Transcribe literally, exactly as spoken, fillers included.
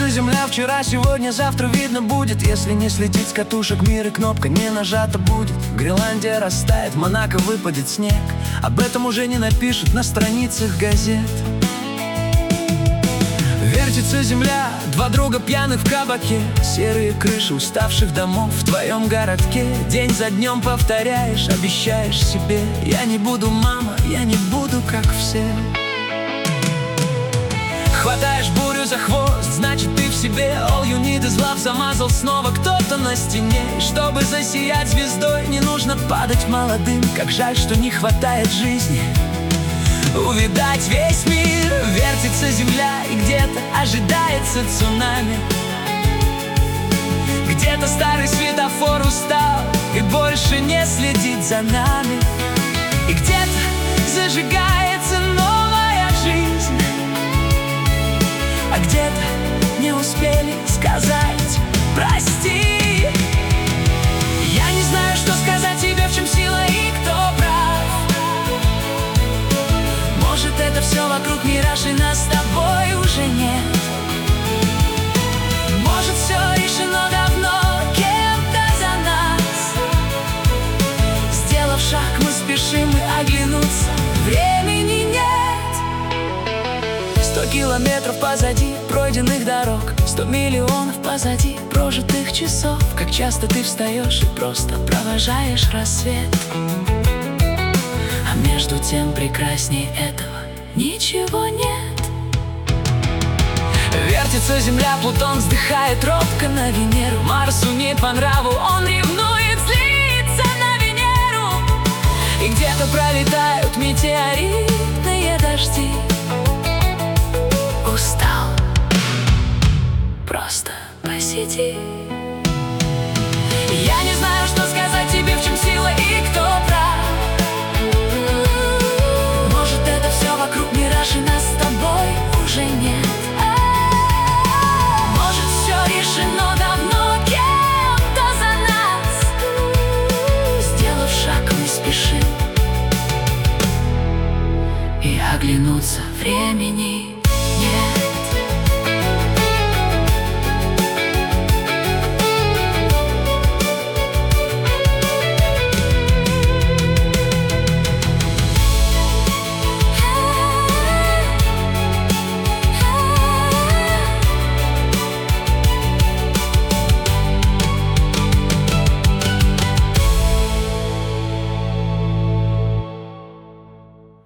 Вертится земля, вчера, сегодня, завтра видно будет. Если не слетит с катушек мир и кнопка не нажата будет. Гренландия растает, в Монако выпадет снег. Об этом уже не напишут на страницах газет. Вертится земля, два друга пьяных в кабаке. Серые крыши уставших домов в твоем городке. День за днем повторяешь, обещаешь себе: я не буду, мама, я не буду, как все. Хватаешь бурю за хвост, значит ты в себе. All you need is love, замазал снова кто-то на стене. И чтобы засиять звездой, не нужно падать молодым. Как жаль, что не хватает жизни увидать весь мир. Вертится земля, и где-то ожидается цунами. Где-то старый светофор устал и больше не следит за нами. И где-то зажигается новая жизнь, а где-то не успели сказать прости. Я не знаю, что сказать тебе, в чем сила и кто прав. Может, это все вокруг мираж, и нас с тобой уже нет. Может, все решено давно кем-то за нас. Сделав шаг, мы спешим и оглянуться времени нет. Сто километров позади пройденных дорог, сто миллионов позади прожитых часов. Как часто ты встаешь и просто провожаешь рассвет, а между тем прекрасней этого ничего нет. Вертится земля, Плутон вздыхает робко на Венеру. Марсу не по нраву, он ревнует, злится на Венеру. И где-то пролетают метеоритные дожди. Устал, просто посиди. Я не знаю, что сказать тебе, в чем сила и кто прав. Может, это все вокруг мираж, и нас с тобой уже нет. Может, все решено давно кем-то за нас. Сделав шаг, мы спешим и оглянуться времени